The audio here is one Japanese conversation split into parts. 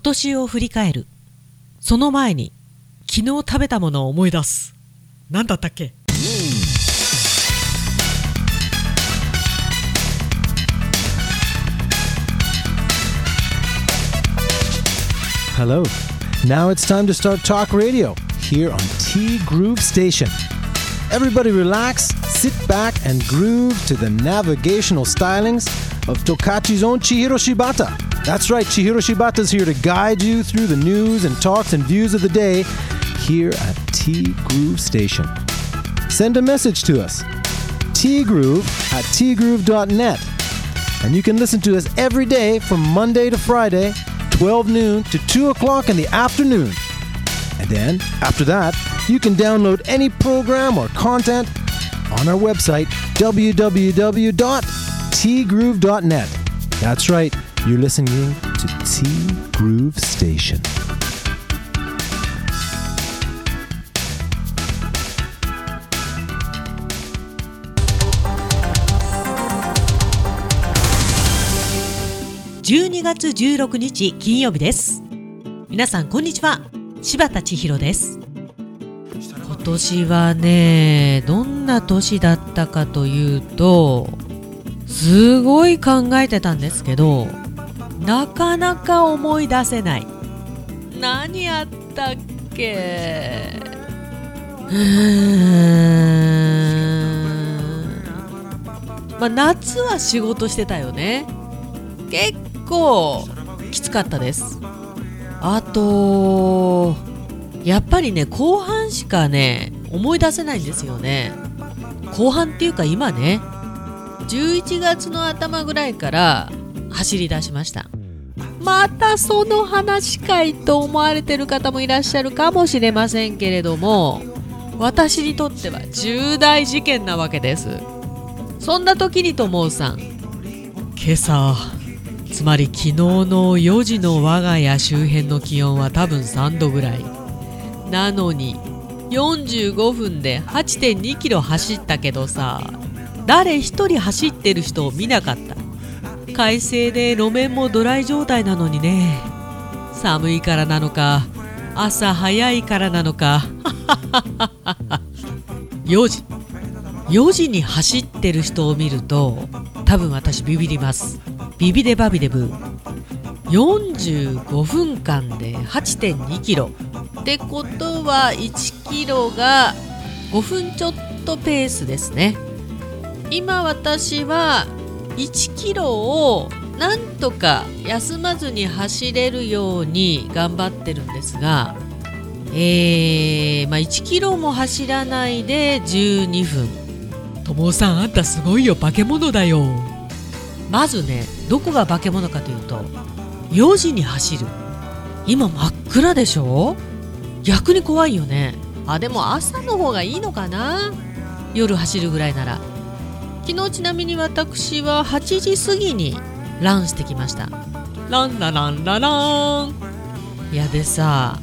年を振り返る。その前に昨日食べたものを思い出す。何だったっけ？ Hello. Now it's time to start talk radio here on T Groove Station. Everybody relax, sit back and groove to the navigational stylings of Tokachi's own Chihiro Shibata. That's right, Chihiro Shibata's here to guide you through the news and talks and views of the day here at T Groove Station. Send a message to us, tgroove@tgroove.net. And you can listen to us every day from Monday to Friday, 12 noon to 2 o'clock in the afternoon. And then, after that, you can download any program or content on our website, www.tgroove.net. That's right, you're listening to T Groove Station. 12月16日金曜日です。皆さんこんにちは、柴田千尋です。今年はね、どんな年だったかというと、すごい考えてたんですけど、なかなか思い出せない。何やったっけ？夏は仕事してたよね。結構きつかったです。あとやっぱりね、後半しかね思い出せないんですよね。後半っていうか今ね、11月の頭ぐらいから走り出しました。またその話かいと思われてる方もいらっしゃるかもしれませんけれども、私にとっては重大事件なわけです。そんな時にともうさん、今朝、つまり昨日の4時の我が家周辺の気温は多分3度ぐらいなのに、45分で 8.2 キロ走ったけどさ、誰一人走ってる人を見なかった。快晴で路面もドライ状態なのにね。寒いからなのか、朝早いからなのか4時に走ってる人を見ると多分私ビビります。ビビデバビデブ。45分間で 8.2 キロってことは1キロが5分ちょっとペースですね。今私は1キロをなんとか休まずに走れるように頑張ってるんですが、1キロも走らないで12分。ともさん、あんたすごいよ、化け物だよ。まずね、どこが化け物かというと、4時に走る。今真っ暗でしょ。逆に怖いよね。でも朝の方がいいのかな、夜走るぐらいなら。昨日ちなみに私は8時過ぎにランしてきました。ランラランララン。いやでさ、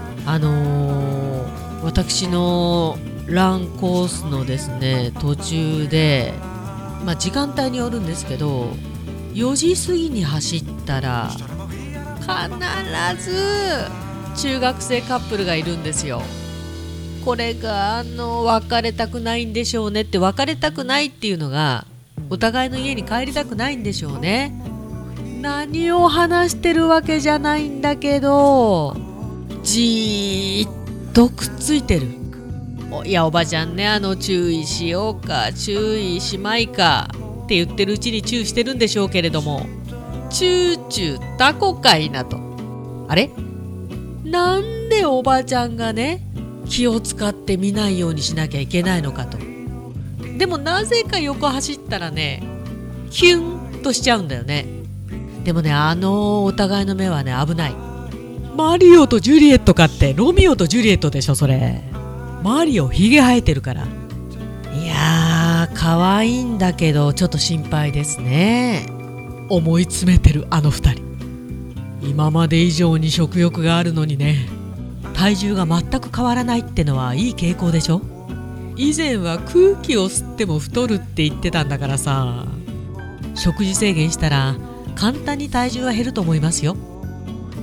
私のランコースのですね、途中で時間帯によるんですけど、4時過ぎに走ったら必ず中学生カップルがいるんですよ。これが別れたくないんでしょうねって、別れたくないっていうのがお互いの家に帰りたくないんでしょうね。何を話してるわけじゃないんだけど、じーっとくっついてる。いやおばちゃんね、注意しようか注意しまいかって言ってるうちにチューしてるんでしょうけれども、チューチュータコかいなと。あれ、なんでおばちゃんがね気を使って見ないようにしなきゃいけないのかと。でもなぜか横走ったらね、キュンとしちゃうんだよね。でもね、お互いの目はね危ない。マリオとジュリエットかって、ロミオとジュリエットでしょそれ。マリオヒゲ生えてるから。いやー可愛いんだけどちょっと心配ですね。思い詰めてるあの二人。今まで以上に食欲があるのにね。体重が全く変わらないってのはいい傾向でしょ。以前は空気を吸っても太るって言ってたんだからさ。食事制限したら簡単に体重は減ると思いますよ。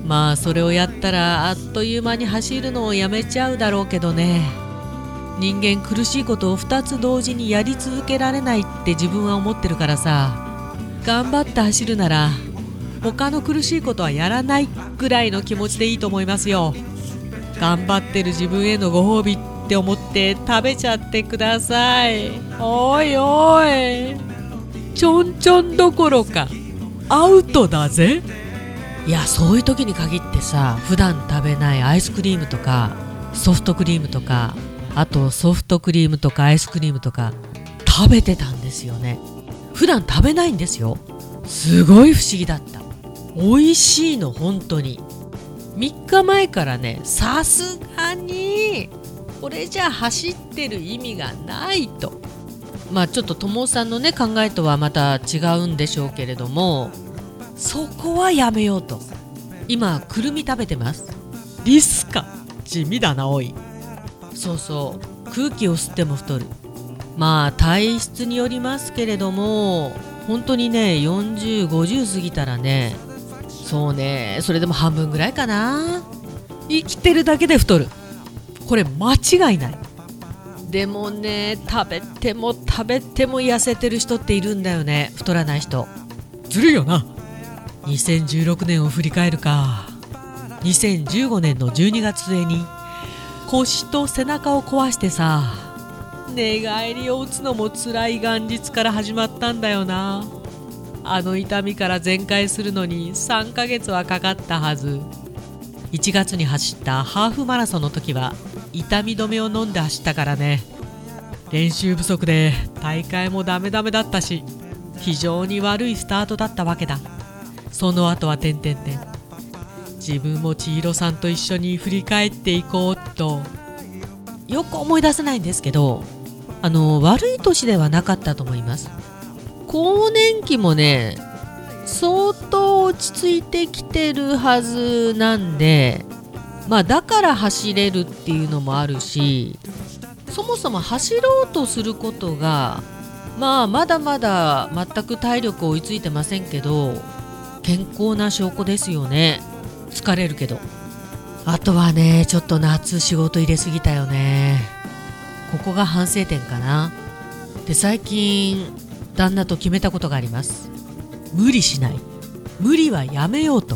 まあそれをやったらあっという間に走るのをやめちゃうだろうけどね。人間苦しいことを2つ同時にやり続けられないって自分は思ってるからさ、頑張って走るなら他の苦しいことはやらないぐらいの気持ちでいいと思いますよ。頑張ってる自分へのご褒美って思って食べちゃってください。おいおい、ちょんちょんどころかアウトだぜ。いや、そういう時に限ってさ、普段食べないアイスクリームとかソフトクリームとか、あとソフトクリームとかアイスクリームとか食べてたんですよね。普段食べないんですよ。すごい不思議だった。美味しいの本当に。3日前からね、さすがにこれじゃ走ってる意味がないと、まあちょっと友さんのね考えとはまた違うんでしょうけれども、そこはやめようと。今くるみ食べてます。リスカ、地味だなおい。そうそう、空気を吸っても太る。まあ体質によりますけれども、本当にね40、50過ぎたらね、そうね、それでも半分ぐらいかな。生きてるだけで太る、これ間違いない。でもね、食べても食べても痩せてる人っているんだよね、太らない人。ずるいよな。2016年を振り返るか。2015年の12月末に腰と背中を壊してさ、寝返りを打つのも辛い元日から始まったんだよな。あの痛みから全快するのに3ヶ月はかかったはず。1月に走ったハーフマラソンの時は痛み止めを飲んで走ったからね。練習不足で大会もダメだったし、非常に悪いスタートだったわけだ。その後は自分も千尋さんと一緒に振り返っていこうと。よく思い出せないんですけど、悪い年ではなかったと思います。更年期もね相当落ち着いてきてるはずなんで、まあだから走れるっていうのもあるし、そもそも走ろうとすることがまだまだ全く体力追いついてませんけど、健康な証拠ですよね。疲れるけど。あとはね、ちょっと夏仕事入れすぎたよね。ここが反省点かな。で、最近旦那と決めたことがあります。無理しない、無理はやめようと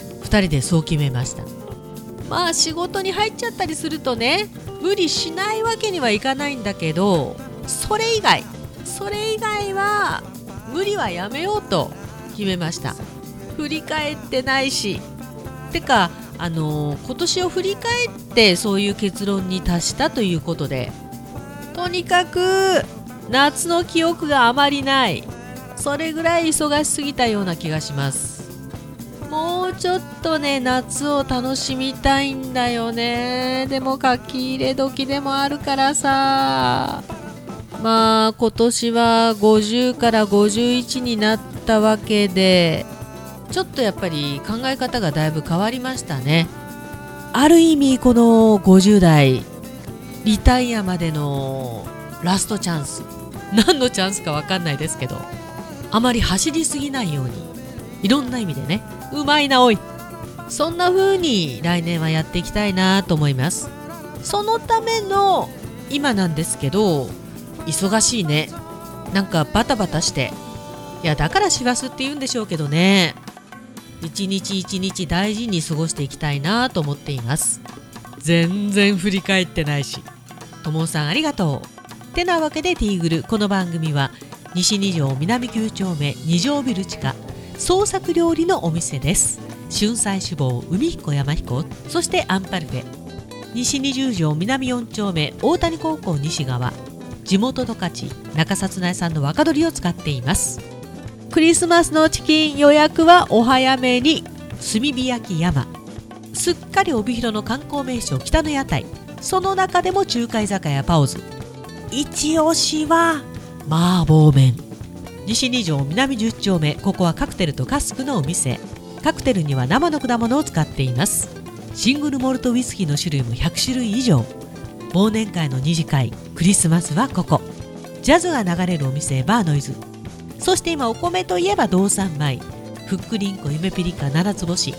2人でそう決めました。まあ仕事に入っちゃったりするとね、無理しないわけにはいかないんだけど、それ以外は無理はやめようと決めました。振り返ってないし、てか今年を振り返ってそういう結論に達したということで、とにかく夏の記憶があまりない、それぐらい忙しすぎたような気がします。もうちょっとね夏を楽しみたいんだよね。でも書き入れ時でもあるからさ、まあ今年は50から51になったわけで、ちょっとやっぱり考え方がだいぶ変わりましたね。ある意味この50代リタイアまでのラストチャンス、何のチャンスか分かんないですけど、あまり走りすぎないように、いろんな意味でね、うまいなおい、そんな風に来年はやっていきたいなと思います。そのための今なんですけど、忙しいね、なんかバタバタして、いやだから師走って言うんでしょうけどね、一日一日大事に過ごしていきたいなと思っています。全然振り返ってないし、ともさんありがとう。てなわけでティーグル、この番組は西2条南9丁目2条ビル地下創作料理のお店です。春菜志望海彦山彦、そしてアンパルフェ、西20条南4丁目大谷高校西側、地元十勝中札内産の若鶏を使っています。クリスマスのチキン予約はお早めに。炭火焼き山、すっかり帯広の観光名所北の屋台、その中でも中華居酒屋パオズ、一押しは麻婆麺。西2条南10丁目、ここはカクテルとカスクのお店。カクテルには生の果物を使っています。シングルモルトウイスキーの種類も100種類以上。忘年会の二次会、クリスマスはここ。ジャズが流れるお店バーノイズ。そして今お米といえば道産米、ふっくりんこ夢ピリカ7つ星。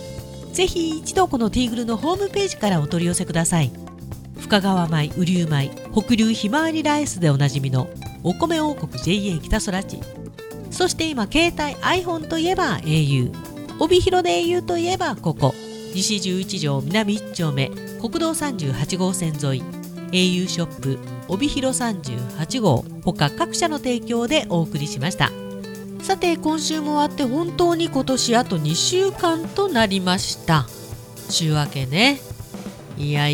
ぜひ一度このティーグルのホームページからお取り寄せください。深川米、雨竜米、北流ひまわりライスでおなじみのお米王国 JA 北空地、そして今携帯 iPhone といえば au、 帯広で au といえばここ西11条南1丁目国道38号線沿い au ショップ帯広38号他各社の提供でお送りしました。さて今週も終わって本当に今年あと2週間となりました。週明けね、いや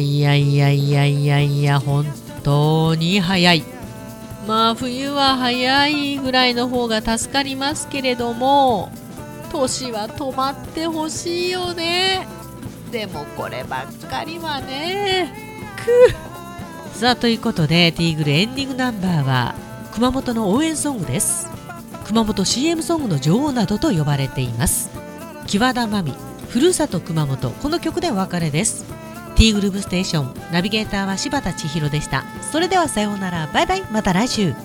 本当に早い。まあ冬は早いぐらいの方が助かりますけれども、年は止まってほしいよね。でもこればっかりはね。さあということでティーグルエンディングナンバーは熊本の応援ソングです。熊本 CM ソングの女王などと呼ばれています。木和田真美、ふるさと熊本、この曲でお別れです。ティーグルーブステーションナビゲーターは柴田千尋でした。それではさようなら、バイバイ、また来週。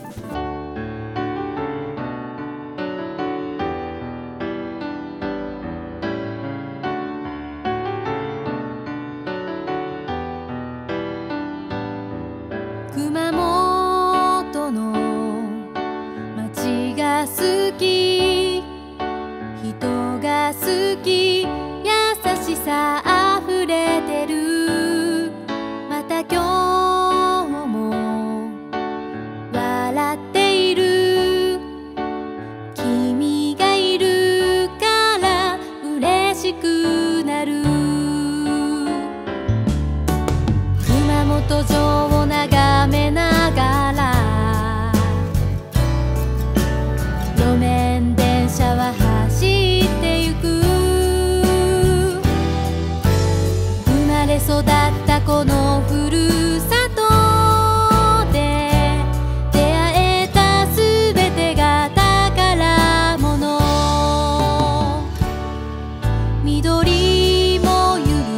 熊本の街が好き、人が好き、優しさあふれてる。また今日も笑っている。君がいるから嬉しくなる。熊本城を眺めながら路面電車は走ってゆく。生まれ育ったこのふるさとで出会えたすべてが宝物。緑もゆる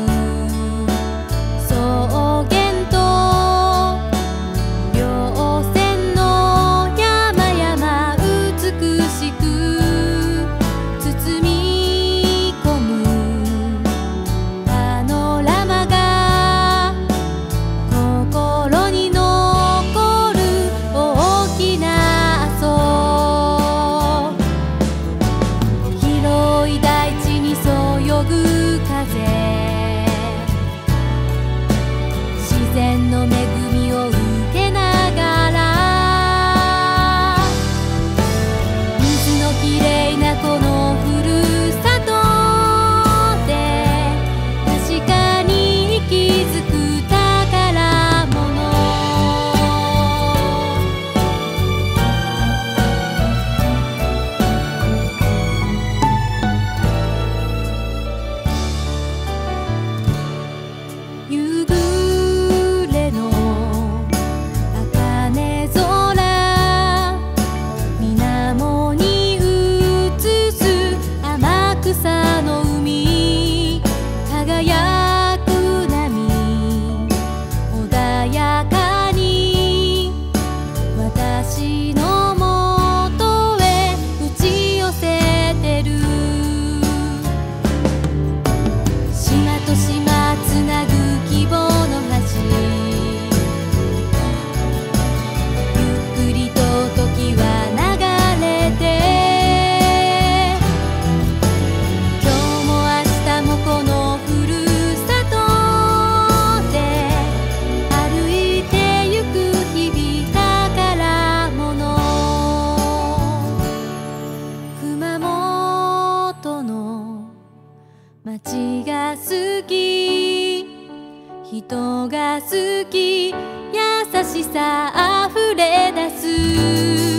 草原と稜線の山々美しく包み込むパノラマが心に残る大きな阿蘇。広い大地にそよぐ風、自然の恵みを受けながら水のきれいなこのふるさとで確かに息づく宝物。夕暮れの茜空、水面に映す天草の海、輝く波穏やかに私のもとへ打ち寄せてる。島と島つなぐ希望の橋、ゆっくりと時は流れて、今日も明日もこのふるさとで歩いてゆく日々宝物。熊本の街が好き、人が好き、優しさあふれ出す。